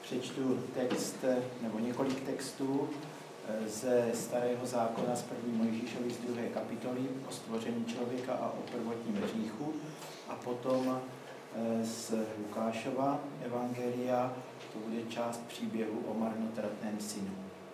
Přečtu text, nebo několik textů ze Starého zákona z 1. Mojžíšovi z 2. kapitoly o stvoření člověka a o prvotním hříchu a potom z Lukášova evangelia, to bude část příběhu o marnotratném synu.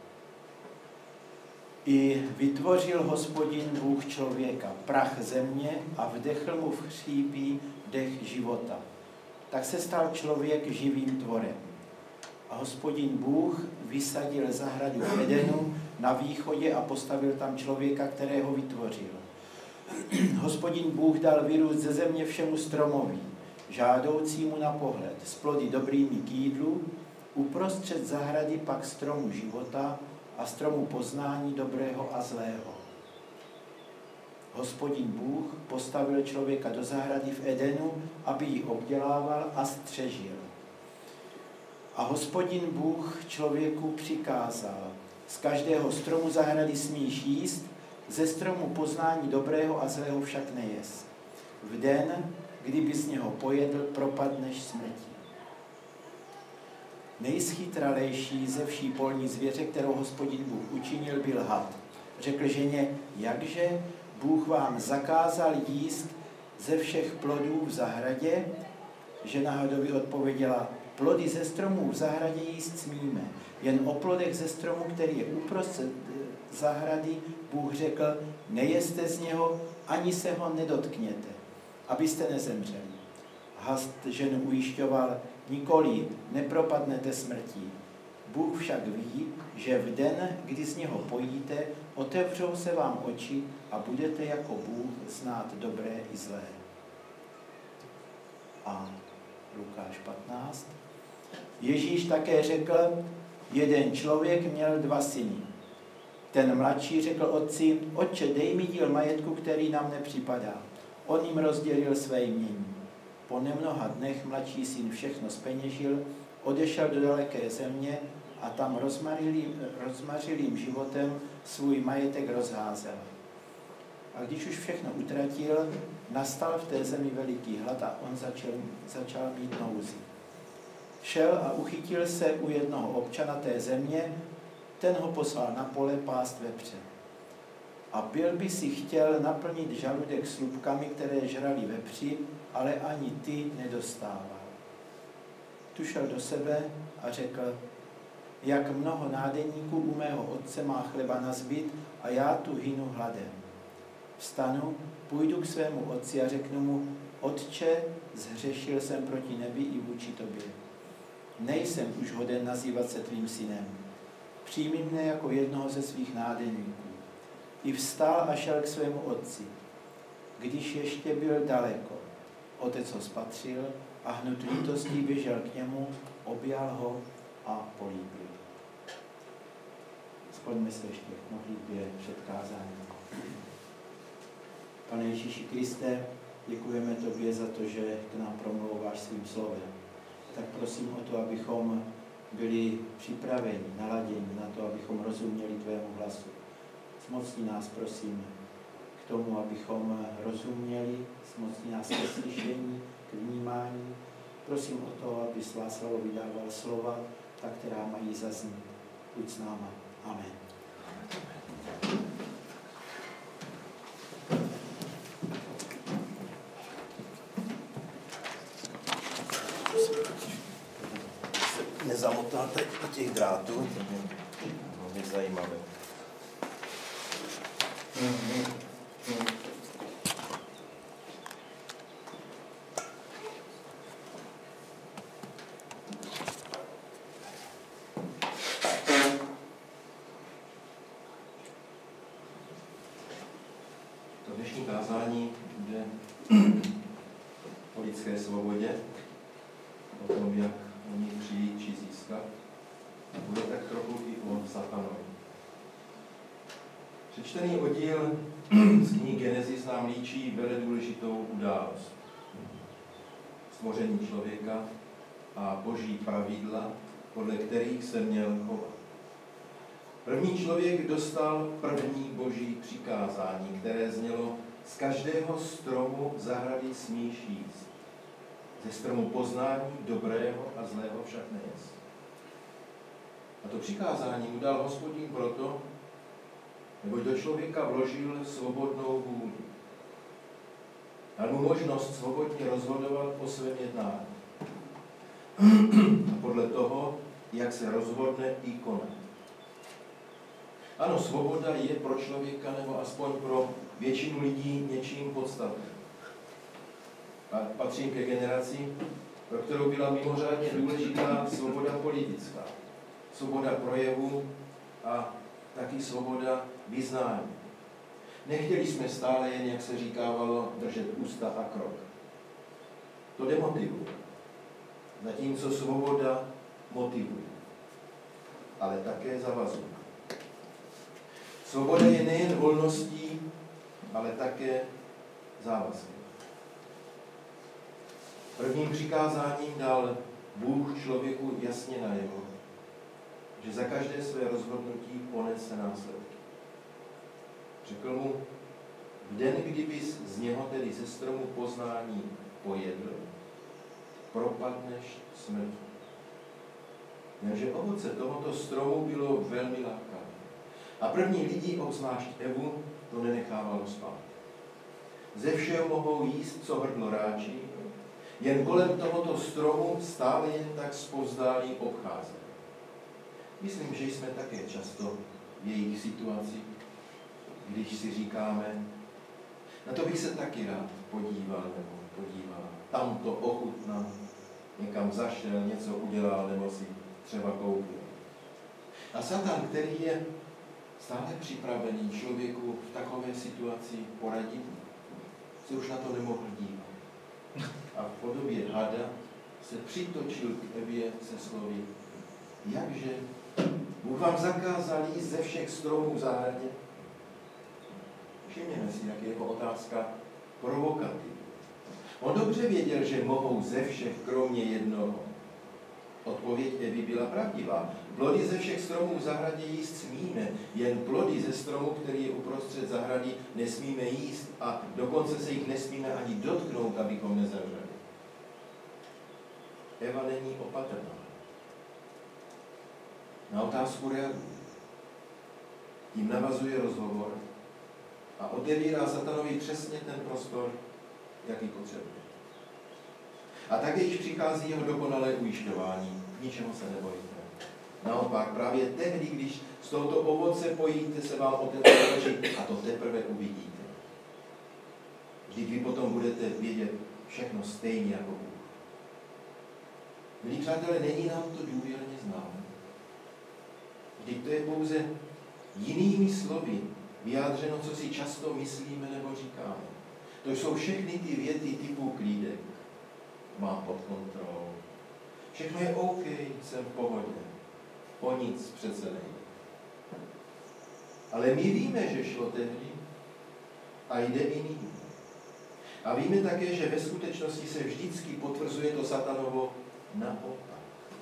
I vytvořil Hospodin Bůh člověka, prach země a vdechl mu v chřípí dech života. Tak se stal člověk živým tvorem. A Hospodin Bůh vysadil zahradu v Edenu na východě a postavil tam člověka, kterého vytvořil. Hospodin Bůh dal vyrůst ze země všemu stromovi, žádoucímu na pohled, s plody dobrými k jídlu, uprostřed zahrady pak stromu života a stromu poznání dobrého a zlého. Hospodin Bůh postavil člověka do zahrady v Edenu, aby ji obdělával a střežil. A Hospodin Bůh člověku přikázal, z každého stromu zahrady smíš jíst, ze stromu poznání dobrého a zlého však nejez. V den, kdyby z něho pojedl, propadneš smrti. Nejschytralejší ze vší polní zvěře, kterou Hospodin Bůh učinil, byl had. Řekl ženě, jakže Bůh vám zakázal jíst ze všech plodů v zahradě? Žena hadovi odpověděla, plody ze stromů v zahradě jíst smíme, jen o plodech ze stromu, který je uprostřed zahrady, Bůh řekl, nejeste z něho, ani se ho nedotkněte, abyste nezemřeli. Had ženu ujišťoval, nikoli, nepropadnete smrtí. Bůh však ví, že v den, kdy z něho pojíte, otevřou se vám oči a budete jako Bůh znát dobré i zlé. A Lukáš 15. Ježíš také řekl, jeden člověk měl 2 syny. Ten mladší řekl otci, otče, dej mi díl majetku, který nám nepřipadá. On jim rozdělil své jmění. Po nemnoha dnech mladší syn všechno zpeněžil, odešel do daleké země a tam rozmařilým životem svůj majetek rozházel. A když už všechno utratil, nastal v té zemi veliký hlad a on začal mít nouzi. Šel a uchytil se u jednoho občana té země, ten ho poslal na pole pást vepře. A byl by si chtěl naplnit žaludek slupkami, které žrali vepři, ale ani ty nedostával. Tu šel do sebe a řekl, jak mnoho nádeníků u mého otce má chleba nazbyt a já tu hynu hladem. Vstanu, půjdu k svému otci a řeknu mu, otče, zhřešil jsem proti nebi i vůči tobě. Nejsem už hoden nazývat se tvým synem. Přijmi mne jako jednoho ze svých nádeníků. I vstal a šel k svému otci. Když ještě byl daleko, otec ho spatřil a hnut lítostí běžel k němu, objal ho a políbil. Skloňme se ještě k modlitbě před kázáním. Pane Ježíši Kriste, děkujeme tobě za to, že k nám promlouváš svým slovem. Tak prosím o to, abychom byli připraveni, naladěni na to, abychom rozuměli tvému hlasu. Zmocni nás, prosím, k tomu, abychom rozuměli, zmocni nás ke slyšení, k vnímání. Prosím o to, aby svá slovo vydával slova, ta, která mají zaznít. Buď s náma. Amen. Nezamotáte do těch drátů, to je zajímavé. To dnešní kázání bude o lidské svobodě, o tom, jak o ní přijít či získat. Bude tak trochu i o satanovi. Přečtený oddíl z knihy Genesis nám líčí veledůležitou událost. Stvoření člověka a boží pravidla, podle kterých se měl chovat. První člověk dostal první boží přikázání, které znělo, z každého stromu zahrady smíš jíst. Ze stromu poznání dobrého a zlého však nejez. to přikázání mu dal Hospodin proto, neboť do člověka vložil svobodnou vůli. Dal mu možnost svobodně rozhodovat o svém jednání. A podle toho, jak se rozhodne, i konat. Ano, svoboda je pro člověka, nebo aspoň pro většinu lidí, něčím podstatným. A patřím ke generaci, pro kterou byla mimořádně důležitá svoboda politická, svoboda projevu a taky svoboda vyznání. Nechtěli jsme stále jen, jak se říkávalo, držet ústa a krok. To demotivuje. Zatímco svoboda motivuje, ale také zavazuje. Svoboda je nejen volností, ale také závazkem. Prvním přikázáním dal Bůh člověku jasně najevo, že za každé své rozhodnutí ponese následky. Řekl mu, v den, kdybys z něho, tedy ze stromu poznání, pojedl, propadneš smrti. Jenže ovoce tohoto stromu bylo velmi lákavé. A první lidi, obzvlášť Evu, to nenechávalo spát. Ze všeho mohou jíst, co hrdlo ráčí, jen kolem tohoto stromu stále jen tak zpovzdálí obcházeli. Myslím, že jsme také často v jejich situaci, když si říkáme, na to bych se taky rád podíval nebo podívala. Tam to ochutnal, někam zašel, něco udělal nebo si třeba koupil. A Satan, který je stále připravený člověku v takové situaci poradit, se už na to nemohl dívat. A v podobě hada se přitočil k Evě se slovy, jakže Bůh vám zakázal jíst ze všech stromů v zahradě? Všimněme si, jak je jeho otázka provokativní. On dobře věděl, že mohou ze všech kromě jednoho. Odpověď Evy byla pravdivá. Plody ze všech stromů v zahradě jíst smíme, jen plody ze stromu, který je uprostřed zahrady, nesmíme jíst a dokonce se jich nesmíme ani dotknout, abychom nezemřeli. Eva není opatrná. Na otázku reaguje. Tím navazuje rozhovor a otevírá Satanovi přesně ten prostor, jaký potřebuje. A také již přichází jeho dokonalé ujišťování. Ničeho se nebojte. Naopak, právě tehdy, když z tohoto ovoce pojíte, se vám otevře oči a to teprve uvidíte. Vždyť vy potom budete vědět všechno stejně jako Bůh. Milí přátelé, není nám to důvěrně známo. Vždyť to je pouze jinými slovy vyjádřeno, co si často myslíme nebo říkáme. To jsou všechny ty věty typu klídek. Mám pod kontrolou. Všechno je OK, jsem v pohodě. O nic přece nejde. Ale my víme, že šlo tehdy a jde i nyní. A víme také, že ve skutečnosti se vždycky potvrzuje to Satanovo naopak.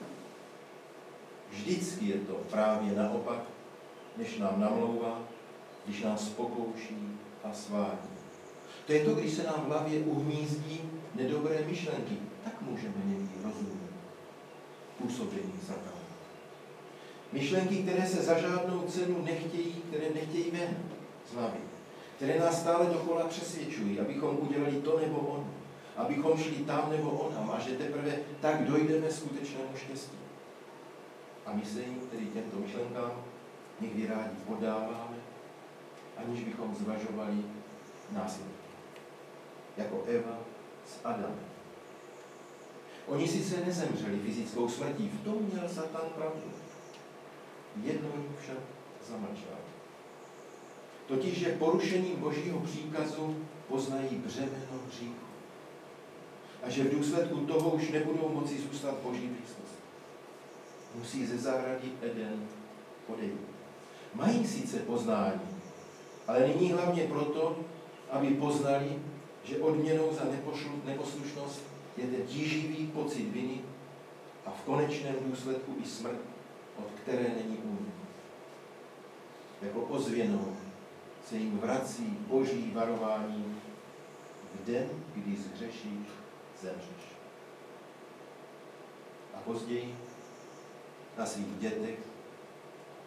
Vždycky je to právě naopak, než nám namlouvá, když nás pokouší a svádí. To je to, když se nám v hlavě uhnízdí nedobré myšlenky, tak můžeme někdy rozumět působení Satana. Myšlenky, které se za žádnou cenu nechtějí, které nechtějí ven z hlavy, které nás stále dokola přesvědčují, abychom udělali to nebo ono, abychom šli tam nebo onam a že teprve tak dojdeme skutečnému štěstí. A my se jim, tedy těmto myšlenkám, někdy rádi podáváme, aniž bychom zvažovali následky. Jako Eva s Adamem. Oni sice nezemřeli fyzickou smrtí, v tom měl Satan pravdu. Jedno jim však zamlčel. Totiž, že porušením Božího příkazu poznají břemeno hříchu. A že v důsledku toho už nebudou moci zůstat v Boží blízkosti. Musí ze zahrady Eden odejít. Mají sice poznání, ale nyní hlavně proto, aby poznali, že odměnou za neposlušnost je ten tíživý pocit viny a v konečném důsledku i smrt, od které není únik. Jako ozvěnou se jim vrací Boží varování v den, kdy zhřešíš, zemřeš. A později na svých dětech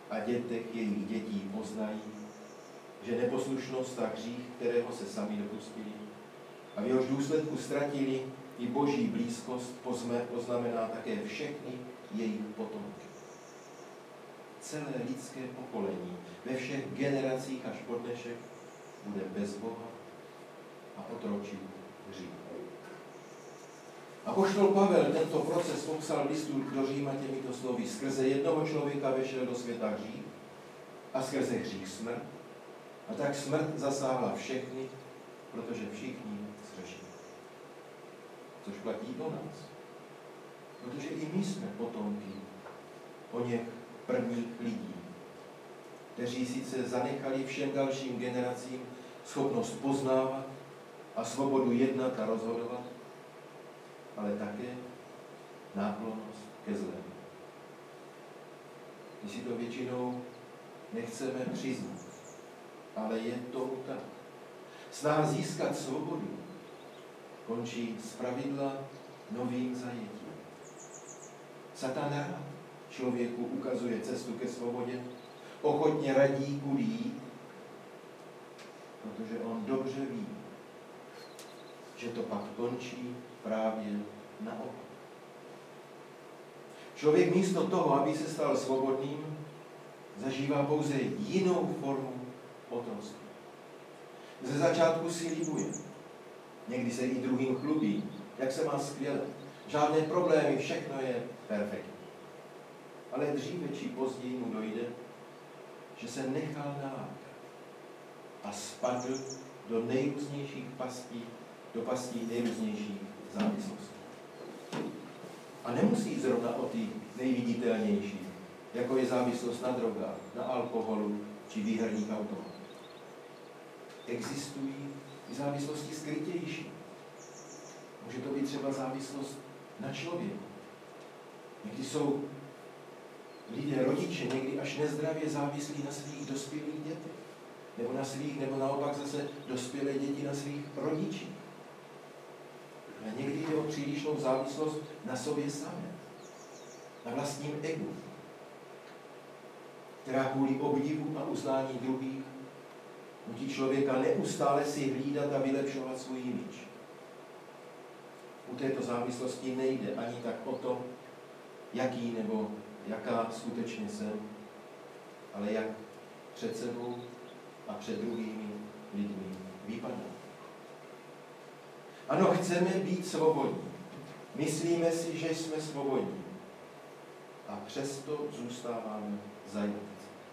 a dětech jejich dětí poznají, že neposlušnost a hřích, kterého se sami dopustili, a v jehož důsledku ztratili i boží blízkost, poznamená také všechny jejich potomky. Celé lidské pokolení ve všech generacích až po dnešek bude bez Boha a otročí hřích. Apoštol Pavel tento proces popsal v listu do Říma těmito slovy. Skrze jednoho člověka vešel do světa hřích a skrze hřích smrt. A tak smrt zasáhla všechny, protože všichni zřešili. Což platí o nás. Protože i my jsme potomky oněch prvních lidí, kteří sice zanechali všem dalším generacím schopnost poznávat a svobodu jednat a rozhodovat, ale také náklonnost ke zlému. My si to většinou nechceme přiznat, ale je tomu tak. Snaha získat svobodu končí zpravidla novým zajetím. Satan rád člověku ukazuje cestu ke svobodě, ochotně radí kudy jít, protože on dobře ví, že to pak končí právě naopak. Člověk místo toho, aby se stal svobodným, zažívá pouze jinou formu otroctví. Ze začátku si libuje. Někdy se i druhým chlubí, jak se má skvěle. Žádné problémy, všechno je perfektní. Ale dříve či později mu dojde, že se nechal nalákat a spadl do nejrůznějších pastí, do pastí nejrůznějších závislostí. A nemusí jít zrovna o ty nejviditelnější, jako je závislost na drogách, na alkoholu či výherních automatech. Existují i závislosti skrytější. Může to být třeba závislost na člověku. Někdy jsou lidé, rodiče, někdy až nezdravě závislí na svých dospělých dětech. Nebo naopak zase dospělé děti na svých rodičích. Ale někdy jde o přílišnou závislost na sobě samé, na vlastním egu, která kvůli obdivu a uznání druhých nutí člověka neustále si hlídat a vylepšovat svůj image. U této závislosti nejde ani tak o to, jaký nebo jaká skutečně jsem, ale jak před sebou a před druhými lidmi vypadá. Ano, chceme být svobodní. Myslíme si, že jsme svobodní. A přesto zůstáváme zajatci.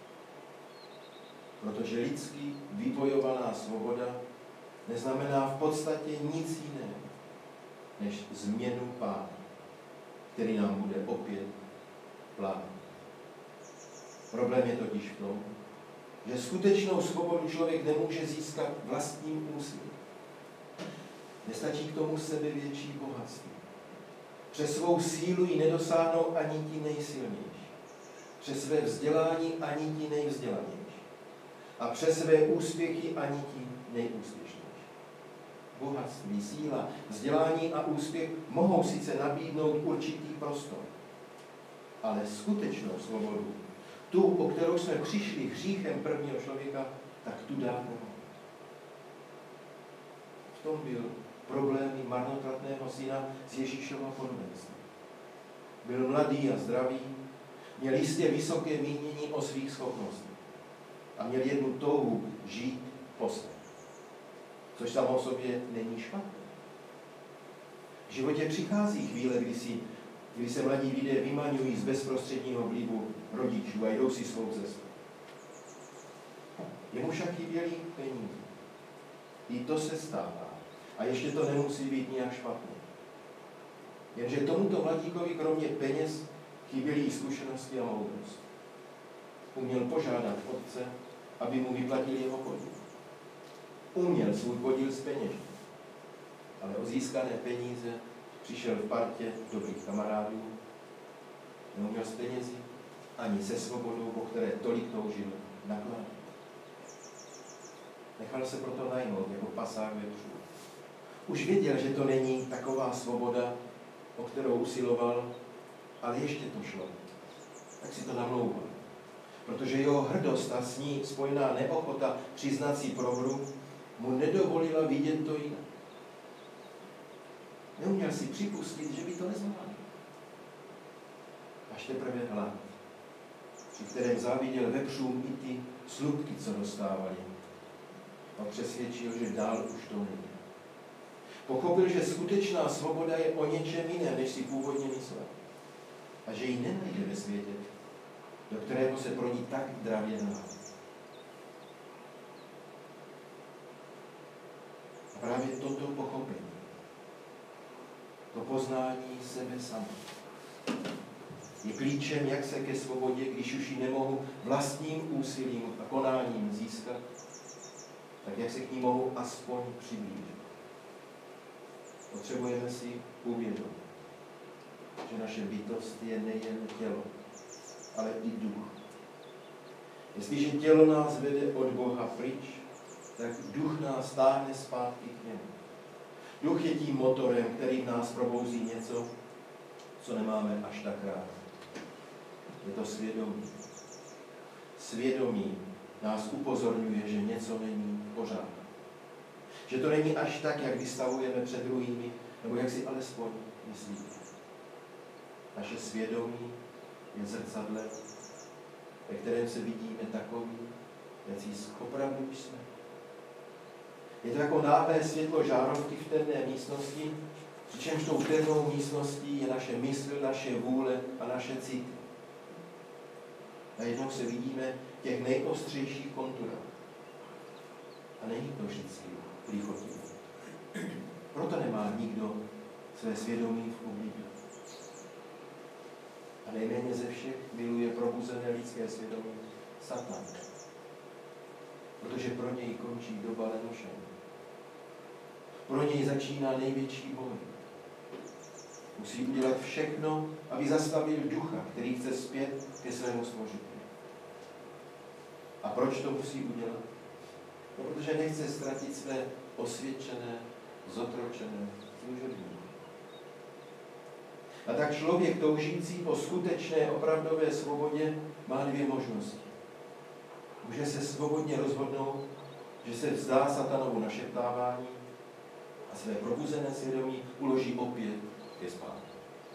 Protože lidsky vybojovaná svoboda neznamená v podstatě nic jiného, než změnu Pána, který nám bude opět plánovat. Problém je totiž v tom, že skutečnou svobodu člověk nemůže získat vlastním úsilím. Nestačí k tomu sebevětší bohatství. Přes svou sílu ji nedosáhnou ani ti nejsilnější. Přes své vzdělání ani ti nejvzdělanější. A přes své úspěchy ani ti nejúspěšnější. Bohatství, síla, vzdělání a úspěch mohou sice nabídnout určitý prostor, ale skutečnou svobodu, tu, o kterou jsme přišli hříchem prvního člověka, tak tu dát nemohou. V tom byl problém marnotratného syna z Ježíšova podobenství. Byl mladý a zdravý, měl jistě vysoké mínění o svých schopnostech a měl jednu touhu žít posle. Což samo o sobě není špatné. V životě přichází chvíle, kdy se mladí lidé vymaňují z bezprostředního vlivu rodičů a jdou si svou cestu. Jemu však chyběly peníze. I to se stává. A ještě to nemusí být nějak špatné. Jenže tomuto mladíkovi kromě peněz chyběly i zkušenosti a moudrost. Uměl požádat otce, aby mu vyplatil jeho podíl. Uměl svůj podíl z peněží. Ale o získané peníze přišel v partě dobrých kamarádů, neuměl s penězi ani se svobodou, o které tolik toužil, nakládat. Nechal se proto najmout jako pasák vepřů. Už věděl, že to není taková svoboda, o kterou usiloval, ale ještě to šlo. Tak si to namlouval. Protože jeho hrdost a s ní spojená neochota přiznat si prohru mu nedovolila vidět to jinak. Neuměl si připustit, že by to nezvládl. Až teprve hlad, při kterém záviděl vepřům i ty slupky, co dostávali, a přesvědčil, že dál už to není. Pochopil, že skutečná svoboda je o něčem jiném, než si původně myslel. A že ji nenajde ve světě, do kterého se pro ní tak dravě dá. A právě toto pochopení, to poznání sebe sama, je klíčem, jak se ke svobodě, když už ji nemohu vlastním úsilím a konáním získat, tak jak se k ní mohu aspoň přiblížit. Potřebujeme si uvědomit, že naše bytost je nejen tělo, ale i duch. Jestliže tělo nás vede od Boha pryč, tak duch nás táhne zpátky k němu. Duch je tím motorem, který v nás probouzí něco, co nemáme až tak rád. Je to svědomí. Svědomí nás upozorňuje, že něco není pořád. Že to není až tak, jak vystavujeme před druhými, nebo jak si alespoň myslíme. Naše svědomí je zrcadlem, ve kterém se vidíme takový, jaký opravdu jsme. Je to jako náhlé světlo žárovky v temné místnosti, přičemž tou temnou místností je naše mysl, naše vůle a naše city. Najednou se vidíme v těch nejostřejších konturách. A není to vždycky lichotivé. Proto nemá nikdo své svědomí v oblibě. A nejméně ze všech miluje probuzené lidské svědomí Satan. Protože pro něj končí doba lenošení. Pro něj začíná největší boj. Musí udělat všechno, aby zastavil ducha, který chce zpět ke svému stvořiteli. A proč to musí udělat? No, protože nechce ztratit své osvědčené, zotročené služebníky. A tak člověk toužící po skutečné opravdové svobodě má dvě možnosti. Může se svobodně rozhodnout, že se vzdá satanovu našeptávání a své probuzené svědomí uloží opět ke spánku.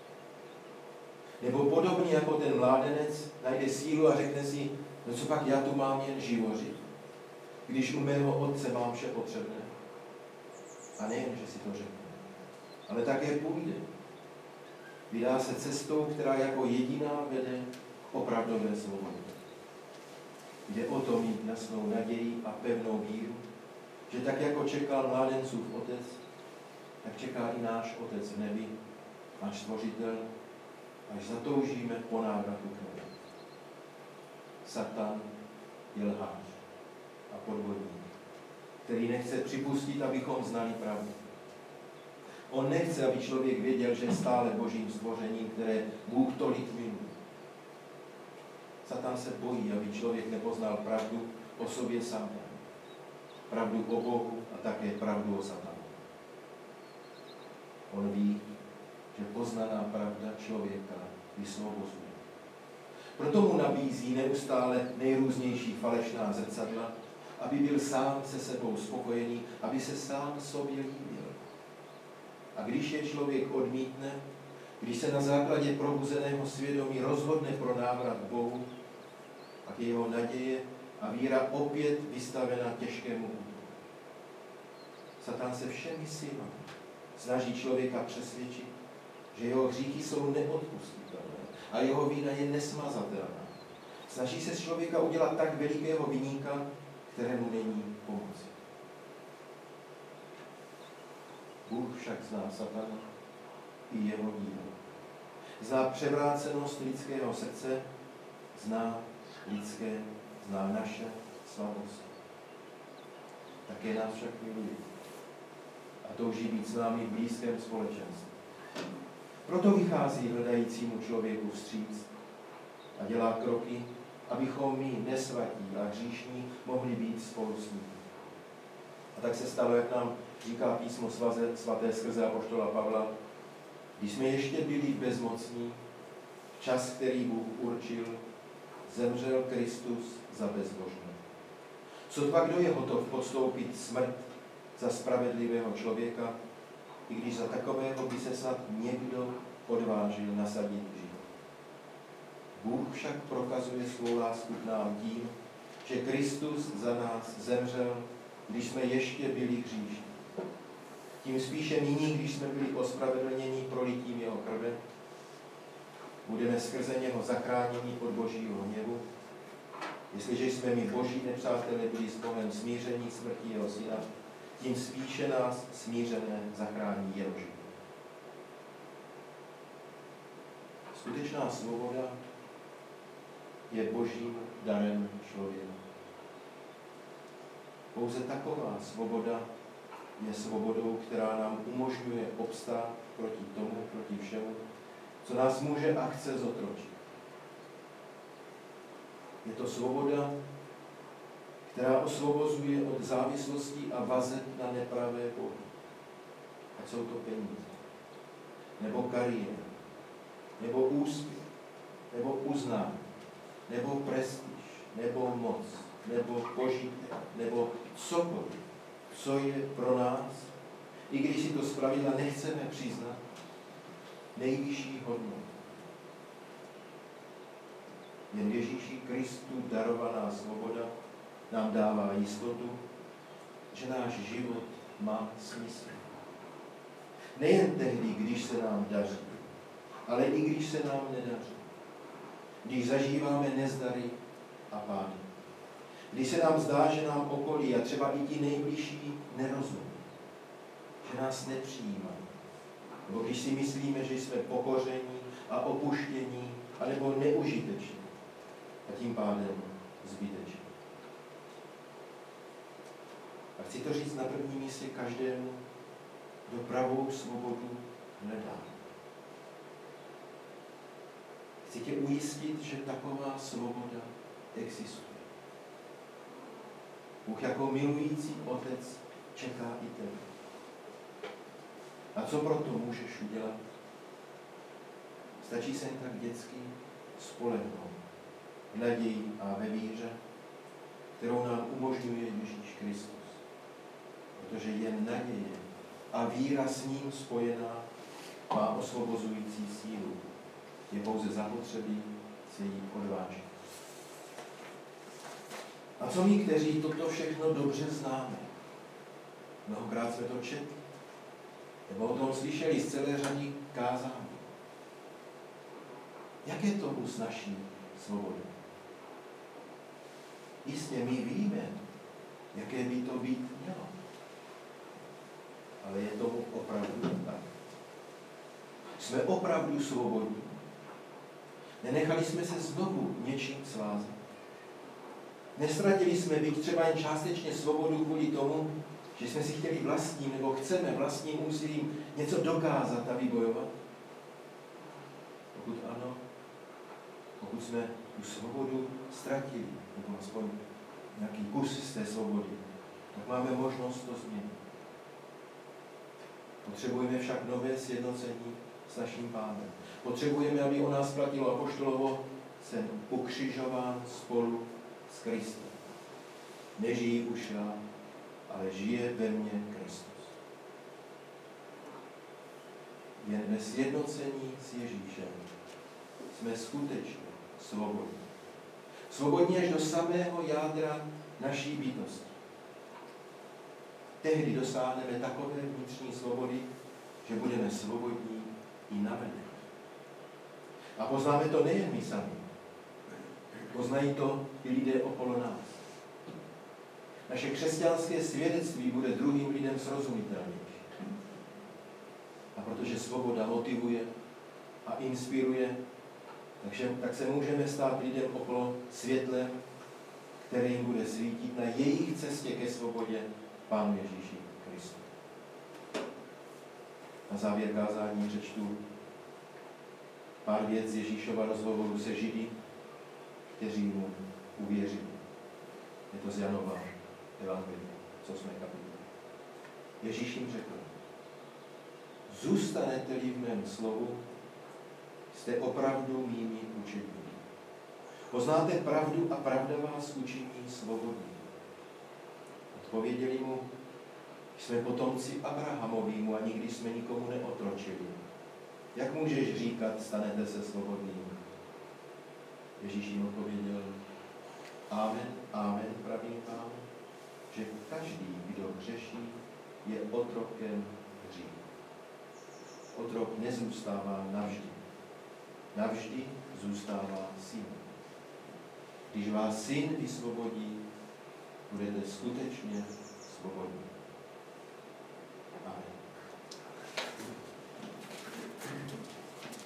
Nebo podobně jako ten mládenec najde sílu a řekne si, no co pak já tu mám jen živořit, když u mého otce mám vše potřebné. A nejen, že si to řekne, ale také půjde. Vydá se cestou, která jako jediná vede k opravdové svobodě. Jde o to mít jasnou naději a pevnou víru, že tak jako čekal mládencův otec, tak čeká i náš otec v nebi, náš stvořitel, až zatoužíme po návratu k němu. Satan je lhář a podvodník, který nechce připustit, abychom znali pravdu. On nechce, aby člověk věděl, že je stále božím stvořením, které Bůh tolik miluje. Satan se bojí, aby člověk nepoznal pravdu o sobě samém. Pravdu o Bohu a také pravdu o Satanu. On ví, že poznaná pravda člověka vysvobozuje. Proto mu nabízí neustále nejrůznější falešná zrcadla, aby byl sám se sebou spokojený, aby se sám sobě líbil. A když je člověk odmítne, když se na základě probuzeného svědomí rozhodne pro návrat k Bohu, pak je jeho naděje a víra opět vystavena těžkému útoku. Satan se všemi silami snaží člověka přesvědčit, že jeho hříchy jsou neodpustitelné a jeho vína je nesmazatelná. Snaží se z člověka udělat tak velikého viníka, kterému není pomoci. Bůh však zná Satana i jeho dílo. Zná převrácenost lidského srdce, zná naše slabosti. Také nás však miluje a touží být s námi v blízkém společenství. Proto vychází hledajícímu člověku vstříc a dělá kroky, abychom my, nesvatí a hříšní, mohli být spolu s ním. A tak se stalo, jak nám říká písmo svaté skrze apoštola Pavla, když jsme ještě byli bezmocní, čas, který Bůh určil, zemřel Kristus za bezbožné. Sotva kdo je hotov podstoupit smrt za spravedlivého člověka, i když za takového by se snad někdo odvážil nasadit život. Bůh však prokazuje svou lásku k nám tím, že Kristus za nás zemřel, když jsme ještě byli hříšní. Tím spíše nyní, když jsme byli ospravedlněni prolitím jeho krve, budeme skrze něho zachráněni od božího hněvu, jestliže jsme my boží nepřátelé byli s Bohem smíření smrtí jeho syna, tím spíše nás smířené zachrání jeho život. Skutečná svoboda je božím darem člověka. Pouze taková svoboda je svobodou, která nám umožňuje obstát proti tomu, proti všemu, co nás může a chce zotročit. Je to svoboda, která osvobozuje od závislostí a vazeb na nepravé bohy. Ať jsou to peníze, nebo kariéra, nebo úspěch, nebo uznání, nebo prestiž, nebo moc, nebo požitek, nebo cokoliv, co je pro nás, i když si to zpravidla nechceme přiznat, nejvyšší hodnotu. Jen Ježíši Kristu darovaná svoboda nám dává jistotu, že náš život má smysl. Nejen tehdy, když se nám daří, ale i když se nám nedaří. Když zažíváme nezdary a pády. Když se nám zdá, že nám okolí a třeba i ti nejbližší nerozumí, že nás nepřijímají. Nebo když si myslíme, že jsme pokoření a opuštění, anebo neužiteční a tím pádem zbyteční. A chci to říct na prvním místě každému, kdo pravou svobodu hledá. Chci tě ujistit, že taková svoboda existuje. Bůh jako milující otec čeká i tebe. A co proto můžeš udělat? Stačí se jen tak dětsky spolehnout v naději a ve víře, kterou nám umožňuje Ježíš Kristus. Protože jen naděje a víra s ním spojená má osvobozující sílu. Je pouze zapotřebí se jí odvážit. A co my, kteří toto všechno dobře známe? Mnohokrát jsme to četli, nebo o tom slyšeli z celé řady kázání. Jak je tomu s naší svobodou? Jistě my víme, jaké by to být mělo. Ale je tomu opravdu tak. Jsme opravdu svobodní. Nenechali jsme se znovu něčím svázat. Nestratili jsme byť třeba jen částečně svobodu kvůli tomu, že jsme si chtěli vlastním nebo chceme vlastním úsilím něco dokázat a vybojovat? Pokud ano, pokud jsme tu svobodu ztratili, nebo aspoň nějaký kus z té svobody, tak máme možnost to změnit. Potřebujeme však nové sjednocení s naším Pánem. Potřebujeme, aby o nás platilo apoštolovo, jsem ukřižován spolu s Kristem. Nežijí už já, ale žije ve mně Kristus. Jen ve sjednocení s Ježíšem jsme skutečně svobodní. Svobodní až do samého jádra naší bytosti. Tehdy dosáhneme takové vnitřní svobody, že budeme svobodní i navenek. A poznáme to nejen my sami. Poznají to i lidé okolo nás. Naše křesťanské svědectví bude druhým lidem srozumitelnější. A protože svoboda motivuje a inspiruje, tak se můžeme stát lidem okolo světlem, které jim bude svítit na jejich cestě ke svobodě Pánu Ježíši Kristu. Na závěr kázání přečtu pár vět z Ježíšova rozhovoru se Židy, kteří mu uvěřili. Je to z Janova evangelia, 8. kapitoly. Ježíš jim řekl: zůstanete-li v mém slovu, jste opravdu mými učedníky. Poznáte pravdu a pravda vás učiní svobodný. Odpověděli mu, jsme potomci Abrahamovýmu a nikdy jsme nikomu neotročili. Jak můžeš říkat, stanete se svobodným? Ježíš jim odpověděl, amen, amen, pravím vám, že každý, kdo hřeší, je otrokem hříchu. Otrok nezůstává navždy. Navždy zůstává syn. Když vás syn vysvobodí, budete skutečně svobodní. Amen.